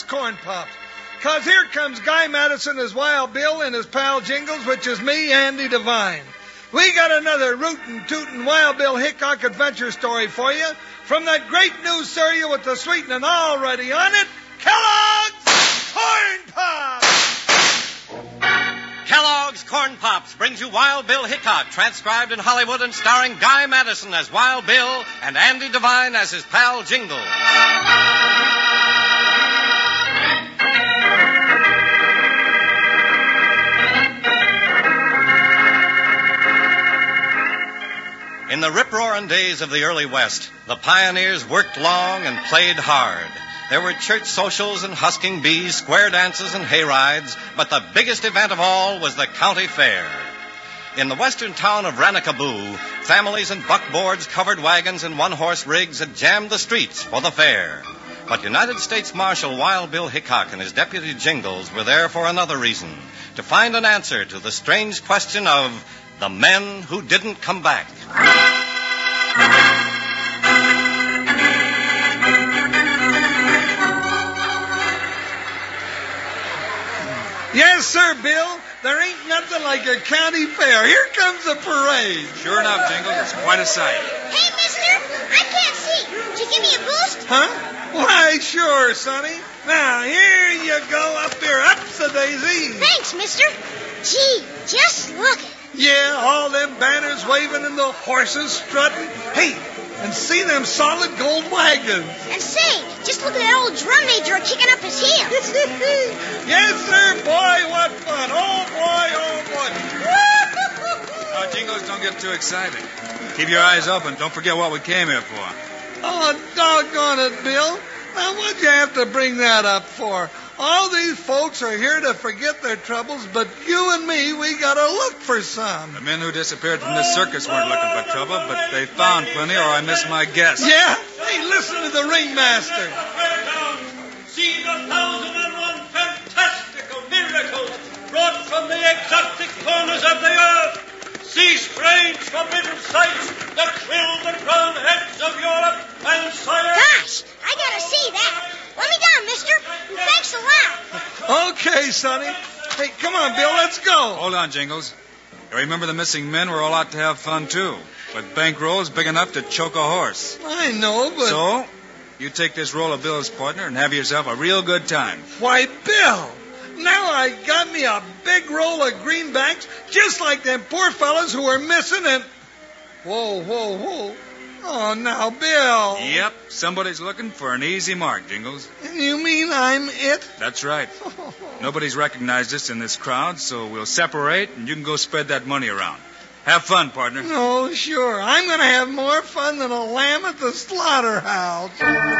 Corn Pops. 'Cause here comes Guy Madison as Wild Bill and his pal Jingles, which is me, Andy Devine. We got another rootin' tootin' Wild Bill Hickok adventure story for you from that great new cereal with the sweetening already on it, Kellogg's Corn Pops! Kellogg's Corn Pops brings you Wild Bill Hickok, transcribed in Hollywood and starring Guy Madison as Wild Bill and Andy Devine as his pal Jingle. In the rip-roaring days of the early West, the pioneers worked long and played hard. There were church socials and husking bees, square dances and hayrides, but the biggest event of all was the county fair. In the western town of Ranakaboo, families in buckboards, covered wagons, and one-horse rigs had jammed the streets for the fair. But United States Marshal Wild Bill Hickok and his deputy Jingles were there for another reason, to find an answer to the strange question of the men who didn't come back. Yes, sir, Bill. There ain't nothing like a county fair. Here comes the parade. Sure enough, Jingles, it's quite a sight. Hey, mister, I can't see. Did you give me a boost? Huh? Why, sure, Sonny. Now, here you go up here, ups-a-daisy. Thanks, mister. Gee, just look. Yeah, all them banners waving and the horses strutting. Hey, and see them solid gold wagons. And say, just look at that old drum major kicking up his heels. Yes, sir, boy, what fun. Oh, boy, oh, boy. Now, Jingles, don't get too excited. Keep your eyes open. Don't forget what we came here for. Oh, doggone it, Bill. Now, what'd you have to bring that up for? All these folks are here to forget their troubles, but you and me, we gotta look for some. The men who disappeared from this circus weren't looking for trouble, but they found plenty, or I missed my guess. Yeah? Hey, listen to the ringmaster. See the 1,001 fantastical miracles brought from the exotic corners of the earth. See strange forbidden sights that thrill the crowned heads of Europe and Siam. Gosh, I gotta see that. Let me down, mister. Thanks a lot. Okay, Sonny. Hey, come on, Bill, let's go. Hold on, Jingles. You remember the missing men were all out to have fun, too. With bankrolls big enough to choke a horse. I know, but... So, you take this roll of Bill's partner and have yourself a real good time. Why, Bill, now I got me a big roll of greenbacks, just like them poor fellas who are missing and... Whoa. Oh, now, Bill. Yep, somebody's looking for an easy mark, Jingles. You mean I'm it? That's right. Nobody's recognized us in this crowd, so we'll separate and you can go spread that money around. Have fun, partner. Oh, sure. I'm going to have more fun than a lamb at the slaughterhouse.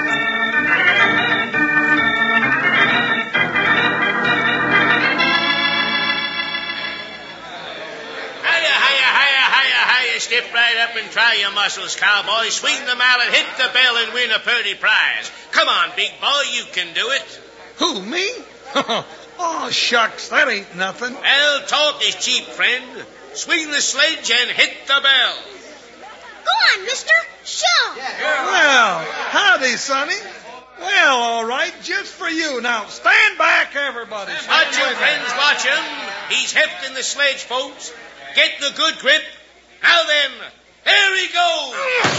Step right up and try your muscles, cowboy. Swing the mallet, hit the bell, and win a purty prize. Come on, big boy, you can do it. Who, me? Oh, shucks, that ain't nothing. Well, talk is cheap, friend. Swing the sledge and hit the bell. Go on, mister. Show. Well, howdy, Sonny. Well, all right, just for you. Now, stand back, everybody. Watch him, friends, watch him. He's hefting the sledge, folks. Get the good grip. Now then, here he goes.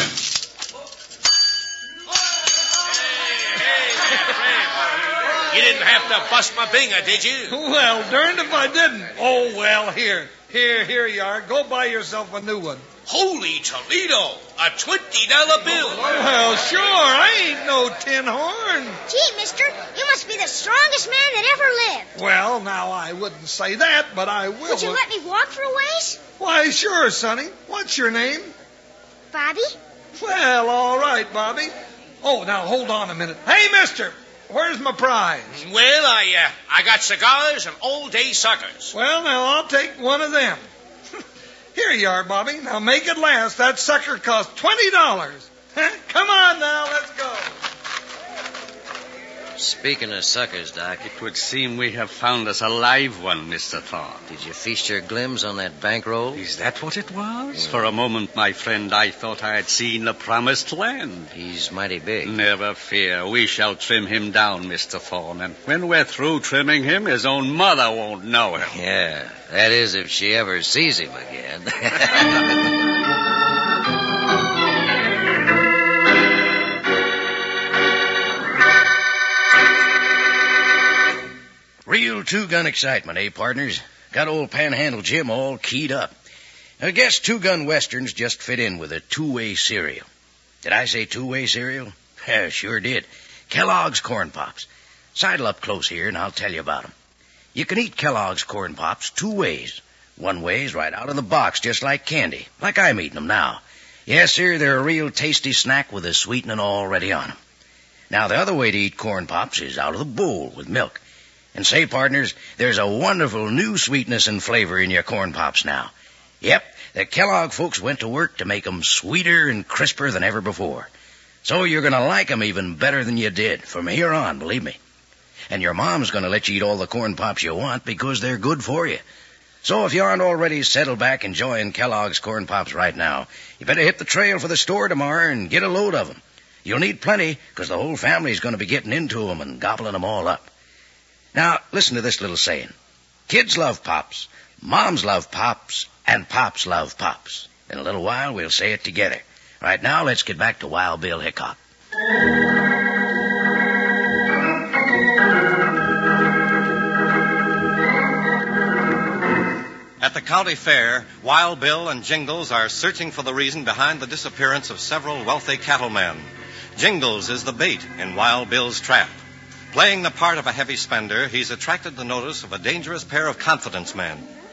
Hey, friend. You didn't have to bust my binger, did you? Well, darned if I didn't. Oh, well, here you are. Go buy yourself a new one. Holy Toledo, a $20 bill. Well, sure, I ain't no tin horn. Gee, mister, you must be the strongest man that ever lived. Well, now, I wouldn't say that, but I will. Would you let me walk for a ways? Why, sure, Sonny. What's your name? Bobby? Well, all right, Bobby. Oh, now, hold on a minute. Hey, mister, where's my prize? Well, I got cigars and all-day suckers. Well, now, I'll take one of them. Here you are, Bobby. Now, make it last. That sucker cost $20. Come on now, let's go. Speaking of suckers, Doc, It would seem we have found us a live one, Mr. Thorne. did you feast your glims on that bankroll? Is that what it was? For a moment, my friend, I thought I had seen the promised land. He's mighty big. Never fear. We shall trim him down, Mr. Thorne. And when we're through trimming him, his own mother won't know him. Yeah, that is if she ever sees him again. Real two-gun excitement, eh, partners? Got old Panhandle Jim all keyed up. I guess two-gun westerns just fit in with a two-way cereal. Did I say two-way cereal? Yeah, sure did. Kellogg's Corn Pops. Sidle up close here and I'll tell you about 'em. You can eat Kellogg's Corn Pops two ways. One way's right out of the box, just like candy, like I'm eating 'em now. Yes, sir, they're a real tasty snack with the sweetening already on 'em. Now, the other way to eat Corn Pops is out of the bowl with milk. And say, partners, there's a wonderful new sweetness and flavor in your Corn Pops now. Yep, the Kellogg folks went to work to make 'em sweeter and crisper than ever before. So you're going to like 'em even better than you did from here on, believe me. And your mom's going to let you eat all the Corn Pops you want because they're good for you. So if you aren't already settled back enjoying Kellogg's Corn Pops right now, you better hit the trail for the store tomorrow and get a load of 'em. You'll need plenty because the whole family's going to be getting into 'em and gobbling 'em all up. Now, listen to this little saying. Kids love Pops, moms love Pops, and Pops love Pops. In a little while, we'll say it together. Right now, let's get back to Wild Bill Hickok. At the county fair, Wild Bill and Jingles are searching for the reason behind the disappearance of several wealthy cattlemen. Jingles is the bait in Wild Bill's trap. Playing the part of a heavy spender, he's attracted the notice of a dangerous pair of confidence men.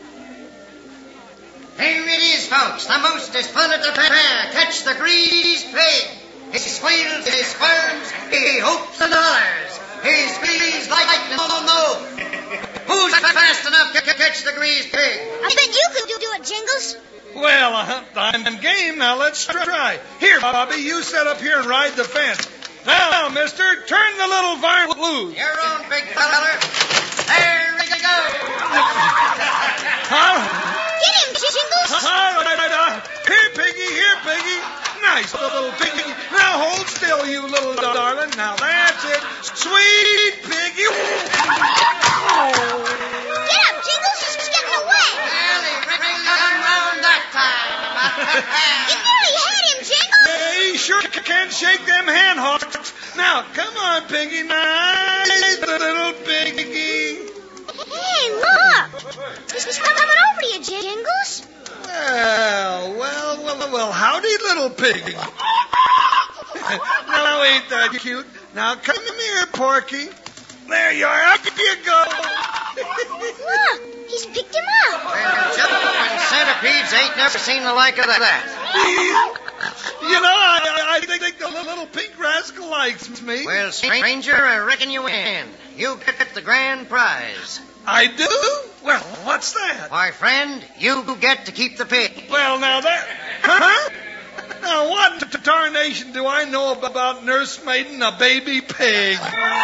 Here it is, folks, the mostest fun at the fair. Catch the greased pig. He squeals, he squirms, he hopes the dollars. He squeals like lightning, oh no. Who's fast enough to catch the greased pig? I bet you could do it, Jingles. Well, I'm game. Now let's try. Here, Bobby, you set up here and ride the fence. Now, mister, turn the little varmint loose. Your own, big feller. There we go. Get him, Jingles. All right. Here, Piggy, here, Piggy. Nice little Piggy. Now hold still, you little darling. Now that's it. Sweet Piggy. Oh. Get up, Jingles. He's getting away. Well, he really come round that time. You nearly had him, Jingles. Yeah, he sure can't shake them hand hawks. Now, come on, Piggy. Nice little Piggy. Hey, look. He's coming over to you, Jingles. Well, howdy, little piggy. Now, ain't that cute? Now, come here, Porky. There you are. Up you go. Look, he's picked him up. Well, jumping centipedes ain't never seen the like of that. You know, I think the little pink rascal likes me. Well, stranger, I reckon you win. You get the grand prize. I do? Well, what's that? Why, friend, you get to keep the pig. Well, now that... Huh? Now, what tarnation do I know about nursemaiding a baby pig?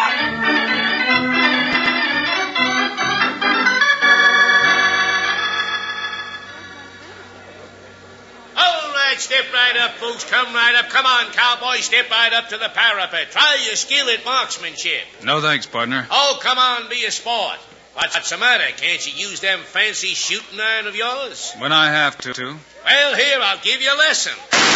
All right, step right up, folks. Come right up. Come on, cowboy, step right up to the parapet. Try your skill at marksmanship. No thanks, partner. Oh, come on, be a sport. What's the matter? Can't you use them fancy shooting iron of yours? When I have to. Well, here, I'll give you a lesson.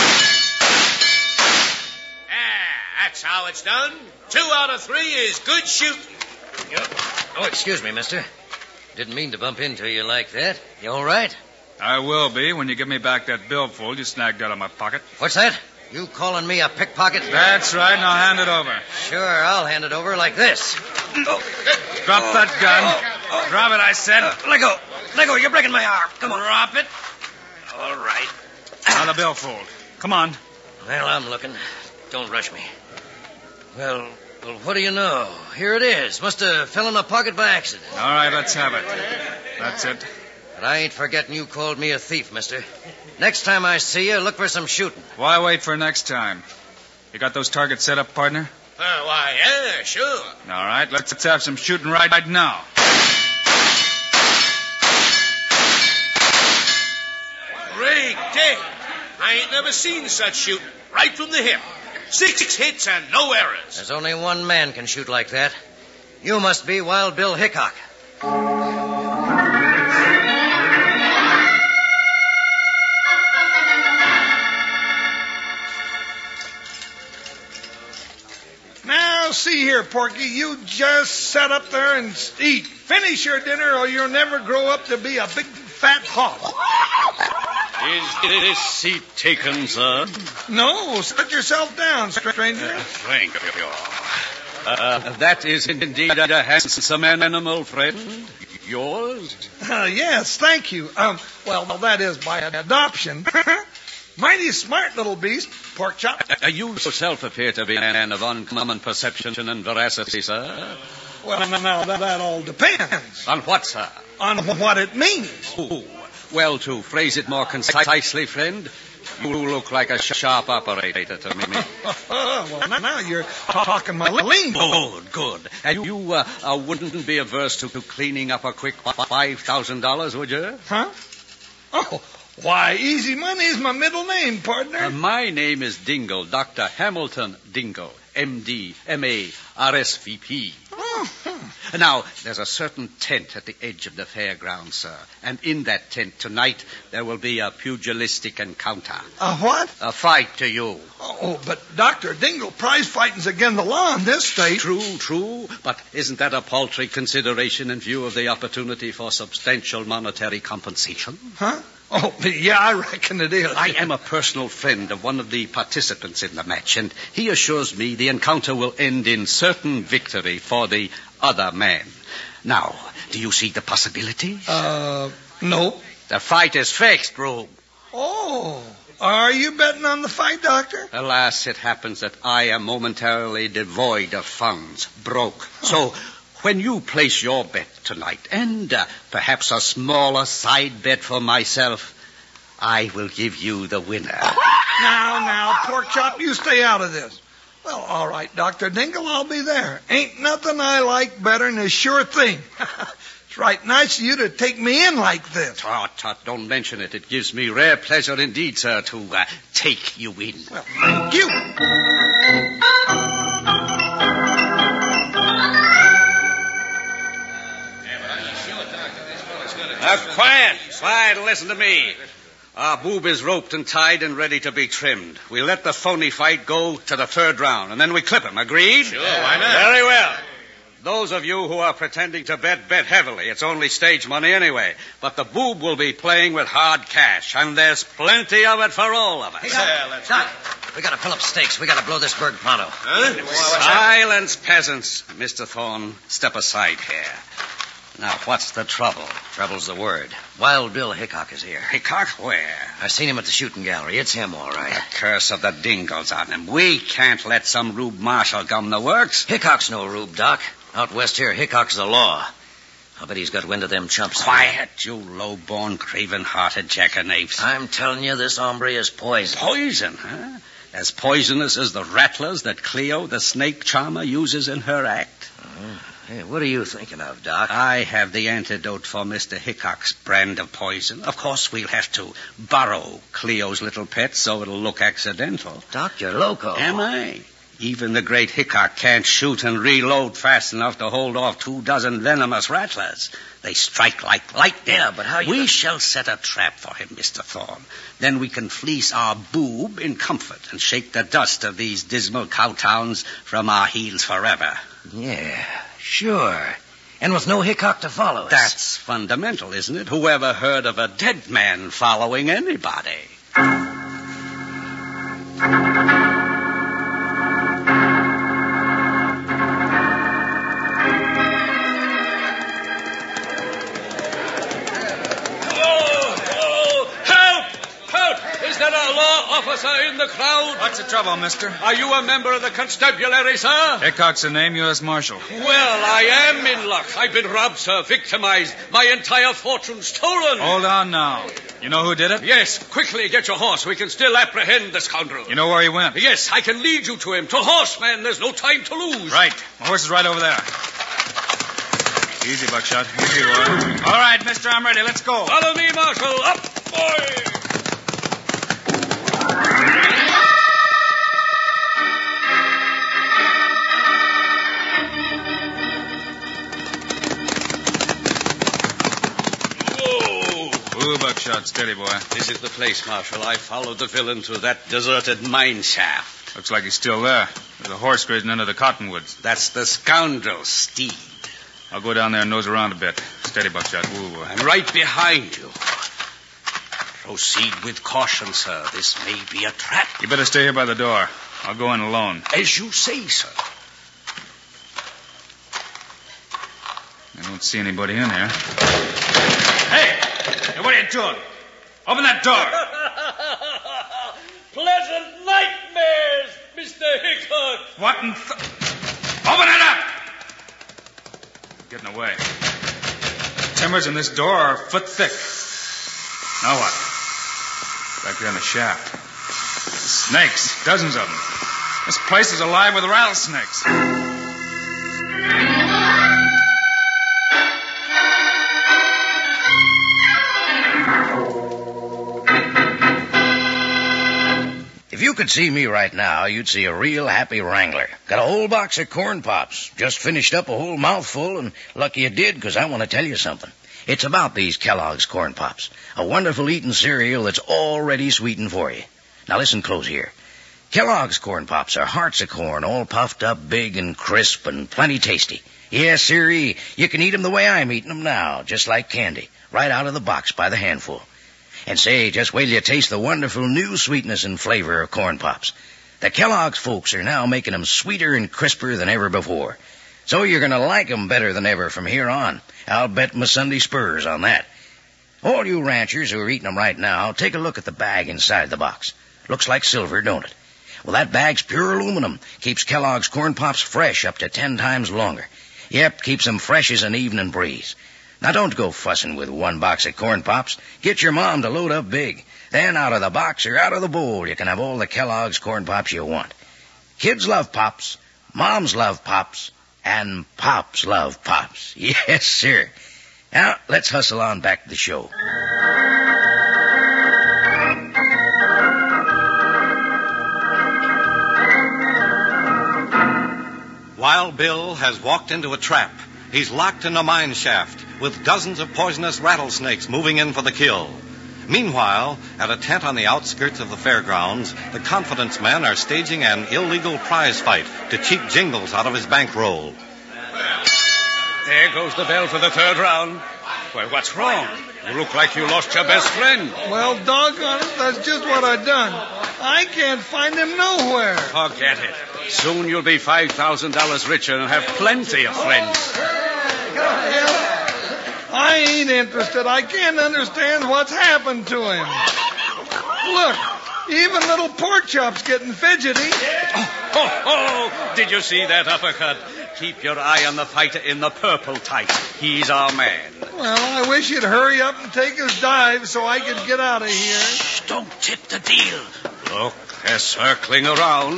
That's how it's done. 2 out of 3 is good shooting. Oh, excuse me, mister. Didn't mean to bump into you like that. You all right? I will be when you give me back that billfold you snagged out of my pocket. What's that? You calling me a pickpocket? That's right. Now hand it over. Sure, I'll hand it over like this. Drop that gun. Drop it, I said. Let go. Let go. You're breaking my arm. Come on. Drop it. All right. Now the billfold. Come on. Well, I'm looking. Don't rush me. Well, what do you know? Here it is. Must have fell in my pocket by accident. All right, let's have it. That's it. But I ain't forgetting you called me a thief, mister. Next time I see you, look for some shooting. Why wait for next time? You got those targets set up, partner? Why, yeah, sure. All right, let's have some shooting right now. Great day. I ain't never seen such shooting. Right from the hip. 6 hits and no errors. There's only one man can shoot like that. You must be Wild Bill Hickok. Now, see here, Porky. You just sit up there and eat. Finish your dinner or you'll never grow up to be a big, fat hog. Is this seat taken, sir? No, sit yourself down, stranger. Thank you. That is indeed a handsome animal, friend. Yours? Yes, thank you. Well, that is by adoption. Mighty smart little beast, pork chop. You yourself appear to be a man of uncommon perception and veracity, sir. Well, now, that all depends. On what, sir? On what it means. Oh, well, to phrase it more concisely, friend, you look like a sharp operator to me. Well, now you're talking my lingo. Good. And you wouldn't be averse to cleaning up a quick $5,000, would you? Huh? Oh, why, Easy Money's my middle name, partner. My name is Dingle, Dr. Hamilton Dingle, M.D., M.A., R.S.V.P. Now, there's a certain tent at the edge of the fairground, sir. And in that tent tonight, there will be a pugilistic encounter. A what? A fight to you. Oh, but Dr. Dingle, prize fighting's against the law in this state. True. But isn't that a paltry consideration in view of the opportunity for substantial monetary compensation? Huh? Oh, yeah, I reckon it is. I am a personal friend of one of the participants in the match, and he assures me the encounter will end in certain victory for the other man. Now, do you see the possibility? No. The fight is fixed, Rube. Oh, are you betting on the fight, Doctor? Alas, it happens that I am momentarily devoid of funds, broke. So, when you place your bet tonight, and perhaps a smaller side bet for myself, I will give you the winner. Now, pork chop, you stay out of this. Well, all right, Dr. Dingle, I'll be there. Ain't nothing I like better than a sure thing. It's right nice of you to take me in like this. Tut, don't mention it. It gives me rare pleasure indeed, sir, to take you in. Well, thank you. Quiet, listen to me. Our boob is roped and tied and ready to be trimmed. We let the phony fight go to the third round, and then we clip him. Agreed? Sure, why not? Very well. Those of you who are pretending to bet heavily. It's only stage money anyway. But the boob will be playing with hard cash, and there's plenty of it for all of us. Hey, Doc, we gotta fill up stakes. We gotta blow this bird pronto. Silence, peasants. Mr. Thorne, step aside here. Now, what's the trouble? Trouble's the word. Wild Bill Hickok is here. Hickok, where? I seen him at the shooting gallery. It's him, all right. The curse of the Dingles on him. We can't let some Rube Marshall gum the works. Hickok's no Rube, Doc. Out west here, Hickok's the law. I'll bet he's got wind of them chumps. Quiet, you low-born, craven-hearted jackanapes. I'm telling you, this hombre is poison. Poison, huh? As poisonous as the rattlers that Cleo, the snake charmer, uses in her act. Hey, what are you thinking of, Doc? I have the antidote for Mr. Hickok's brand of poison. Of course, we'll have to borrow Cleo's little pet so it'll look accidental. Doc, you're loco. Am I? Even the great Hickok can't shoot and reload fast enough to hold off 24 venomous rattlers. They strike like lightning. Yeah, but how you... We shall set a trap for him, Mr. Thorne. Then we can fleece our boob in comfort and shake the dust of these dismal cow towns from our heels forever. Yeah, sure. And with no Hickok to follow us. That's fundamental, isn't it? Who ever heard of a dead man following anybody? officer in the crowd? What's the trouble, mister? Are you a member of the constabulary, sir? Hickok's the name, U.S. Marshal. Well, I am in luck. I've been robbed, sir, victimized, my entire fortune stolen. Hold on now. You know who did it? Yes, quickly get your horse. We can still apprehend the scoundrel. You know where he went? Yes, I can lead you to him. To horse, man. There's no time to lose. Right. My horse is right over there. Easy, Buckshot. Easy, boy. All right, mister, I'm ready. Let's go. Follow me, Marshal. Up, boy. Ooh, Buckshot, steady, boy. This is the place, Marshal. I followed the villain to that deserted mine shaft. Looks like he's still there. There's a horse grazing under the cottonwoods. That's the scoundrel's steed. I'll go down there and nose around a bit. Steady, Buckshot. Ooh, boy. I'm right behind you. Proceed with caution, sir. This may be a trap. You better stay here by the door. I'll go in alone. As you say, sir. I don't see anybody in here. Hey! Hey, what are you doing? Open that door! Pleasant nightmares, Mr. Hickok. What in Open it up! Getting away. The timbers in this door are a foot thick. Now what? Back there in the shaft. Snakes. Dozens of them. This place is alive with rattlesnakes. If you could see me right now, you'd see a real happy wrangler. Got a whole box of corn pops. Just finished up a whole mouthful, and lucky you did, because I want to tell you something. It's about these Kellogg's Corn Pops. A wonderful eating cereal that's already sweetened for you. Now listen close here. Kellogg's Corn Pops are hearts of corn, all puffed up big and crisp and plenty tasty. Yes, sirree, you can eat them the way I'm eating them now, just like candy, right out of the box by the handful. And say, just wait till you taste the wonderful new sweetness and flavor of Corn Pops. The Kellogg's folks are now making them sweeter and crisper than ever before. So you're going to like them better than ever from here on. I'll bet my Sunday spurs on that. All you ranchers who are eating them right now, take a look at the bag inside the box. Looks like silver, don't it? Well, that bag's pure aluminum. Keeps Kellogg's Corn Pops fresh up to 10 times longer. Yep, keeps them fresh as an evening breeze. Now, don't go fussing with one box of Corn Pops. Get your mom to load up big. Then out of the box or out of the bowl, you can have all the Kellogg's Corn Pops you want. Kids love Pops, moms love Pops, and Pops love Pops. Yes, sir. Now, let's hustle on back to the show. Wild Bill has walked into a trap. He's locked in a mine shaft with dozens of poisonous rattlesnakes moving in for the kill. Meanwhile, at a tent on the outskirts of the fairgrounds, the confidence men are staging an illegal prize fight to cheat Jingles out of his bankroll. There goes the bell for the third round. Well, what's wrong? You look like you lost your best friend. Well, doggone it, that's just what I done. I can't find him nowhere. Forget it. Soon you'll be $5,000 richer and have plenty of friends. I ain't interested. I can't understand what's happened to him. Look, even little Pork Chop's getting fidgety. Oh, did you see that uppercut? Keep your eye on the fighter in the purple tights. He's our man. Well, I wish he'd hurry up and take his dive so I could get out of here. Shh, don't tip the deal. Look, they're circling around.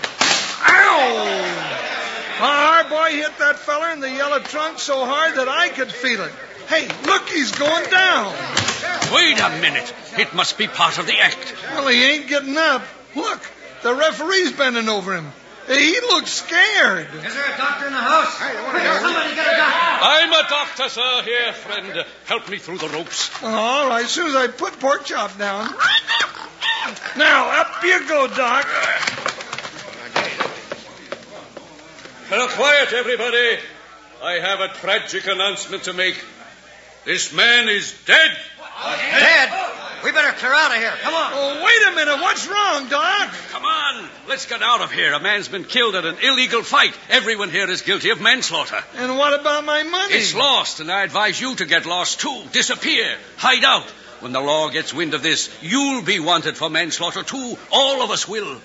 Ow! Our boy hit that feller in the yellow trunk so hard that I could feel it. Hey, look, he's going down. Wait a minute. It must be part of the act. Well, he ain't getting up. Look, the referee's bending over him. He looks scared. Is there a doctor in the house? Somebody get a doctor. I'm a doctor, sir. Here, friend. Help me through the ropes. All right, as soon as I put Pork Chop down. Now, up you go, Doc. Now, quiet, everybody. I have a tragic announcement to make. This man is dead. Dead? We better clear out of here. Come on. Oh, wait a minute. What's wrong, Doc? Come on. Let's get out of here. A man's been killed at an illegal fight. Everyone here is guilty of manslaughter. And what about my money? It's lost, and I advise you to get lost, too. Disappear. Hide out. When the law gets wind of this, you'll be wanted for manslaughter, too. All of us will.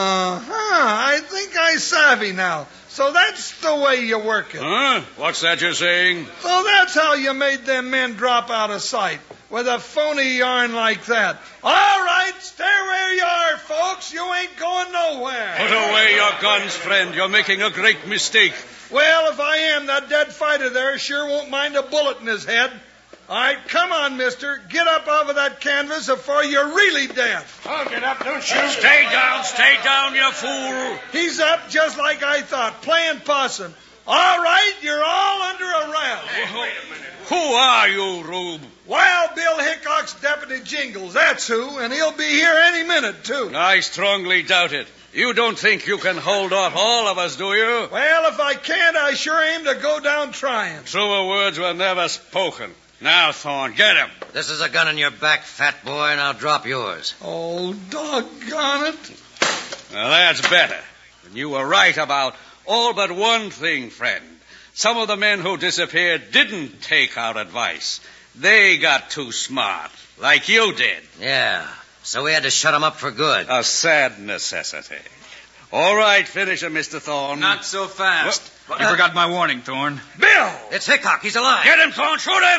I think I savvy now. So that's the way you work it. Huh? What's that you're saying? So that's how you made them men drop out of sight, with a phony yarn like that. All right, stay where you are, folks. You ain't going nowhere. Put away your guns, friend. You're making a great mistake. Well, if I am, that dead fighter there sure won't mind a bullet in his head. All right, come on, mister. Get up off of that canvas before you're really dead. I'll get up, don't you? Stay down, you fool. He's up just like I thought, playing possum. All right, you're all under arrest. Hey, wait a minute. Who are you, Rube? Wild Bill Hickok's Deputy Jingles, that's who, and he'll be here any minute, too. I strongly doubt it. You don't think you can hold off all of us, do you? Well, if I can't, I sure aim to go down trying. Truer words were never spoken. Now, Thorne, get him. This is a gun in your back, fat boy, and I'll drop yours. Oh, doggone it. Now, that's better. And you were right about all but one thing, friend. Some of the men who disappeared didn't take our advice. They got too smart, like you did. Yeah, so we had to shut them up for good. A sad necessity. All right, finish him, Mr. Thorne. Not so fast. You forgot my warning, Thorne. Bill! It's Hickok. He's alive. Get him, Thorne. Shoot him!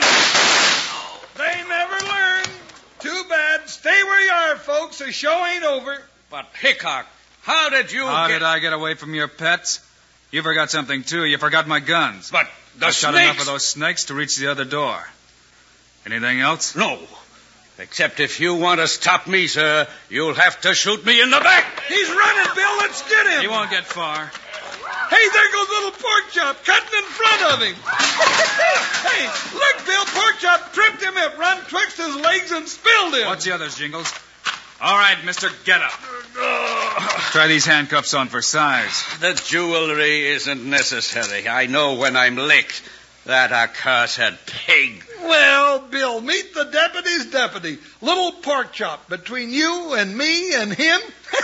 They never learn. Too bad. Stay where you are, folks. The show ain't over. But, Hickok, how did you How did I get away from your pets? You forgot something, too. You forgot my guns. But the I snakes... shot enough of those snakes to reach the other door. Anything else? No. Except if you want to stop me, sir, you'll have to shoot me in the back. He's running, Bill. Let's get him. He won't get far. Hey, there goes little Porkchop cutting in front of him. Hey, look, Bill, Porkchop tripped him up, run twixt his legs and spilled him. What's the others, Jingles? All right, mister, get up. Try these handcuffs on for size. The jewelry isn't necessary. I know when I'm licked. That accursed pig. Well, Bill, meet the deputy's deputy. Little Porkchop. Between you and me and him,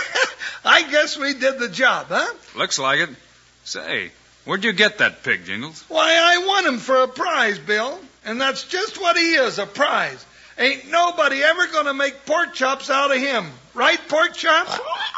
I guess we did the job, huh? Looks like it. Say, where'd you get that pig, Jingles? Why, I won him for a prize, Bill. And that's just what he is, a prize. Ain't nobody ever going to make pork chops out of him. Right, Porkchop?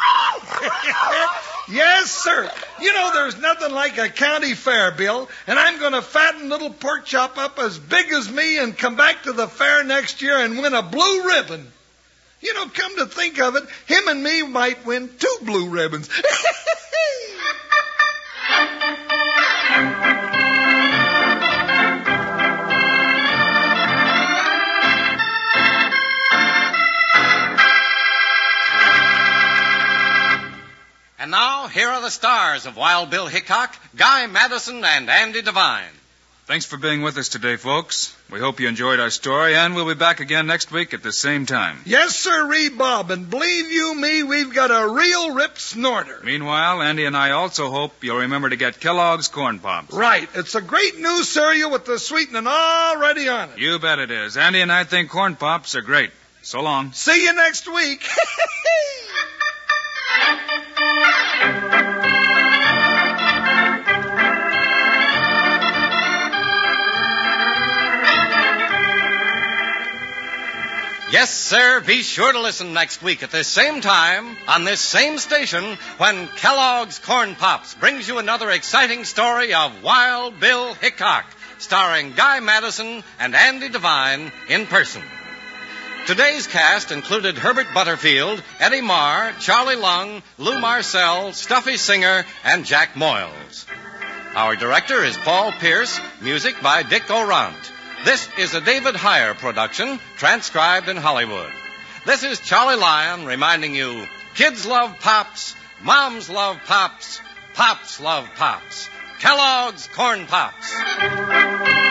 Yes, sir. You know, there's nothing like a county fair, Bill. And I'm going to fatten little Porkchop up as big as me and come back to the fair next year and win a blue ribbon. You know, come to think of it, him and me might win 2 blue ribbons. And now, here are the stars of Wild Bill Hickok, Guy Madison, and Andy Devine. Thanks for being with us today, folks. We hope you enjoyed our story, and we'll be back again next week at the same time. Yes, sir, Bob, and believe you me, we've got a real rip snorter. Meanwhile, Andy and I also hope you'll remember to get Kellogg's Corn Pops. Right. It's a great new cereal with the sweetening already on it. You bet it is. Andy and I think Corn Pops are great. So long. See you next week. Yes, sir, be sure to listen next week at this same time on this same station when Kellogg's Corn Pops brings you another exciting story of Wild Bill Hickok, starring Guy Madison and Andy Devine in person. Today's cast included Herbert Butterfield, Eddie Marr, Charlie Lung, Lou Marcel, Stuffy Singer, and Jack Moyles. Our director is Paul Pierce, music by Dick Orant. This is a David Heyer production, transcribed in Hollywood. This is Charlie Lyon reminding you, kids love Pops, moms love Pops, Pops love Pops. Kellogg's Corn Pops.